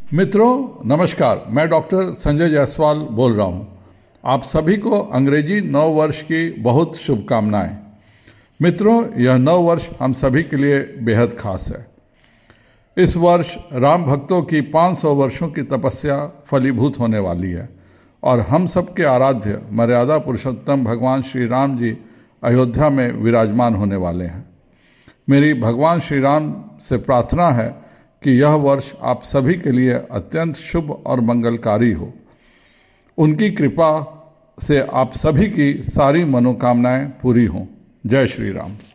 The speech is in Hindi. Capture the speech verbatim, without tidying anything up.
मित्रों नमस्कार, मैं डॉक्टर संजय जायसवाल बोल रहा हूँ। आप सभी को अंग्रेजी नव वर्ष की बहुत शुभकामनाएं। मित्रों, यह नव वर्ष हम सभी के लिए बेहद खास है। इस वर्ष राम भक्तों की पाँच सौ वर्षों की तपस्या फलीभूत होने वाली है और हम सबके आराध्य मर्यादा पुरुषोत्तम भगवान श्री राम जी अयोध्या में विराजमान होने वाले हैं। मेरी भगवान श्री राम से प्रार्थना है कि यह वर्ष आप सभी के लिए अत्यंत शुभ और मंगलकारी हो। उनकी कृपा से आप सभी की सारी मनोकामनाएं पूरी हों। जय श्री राम।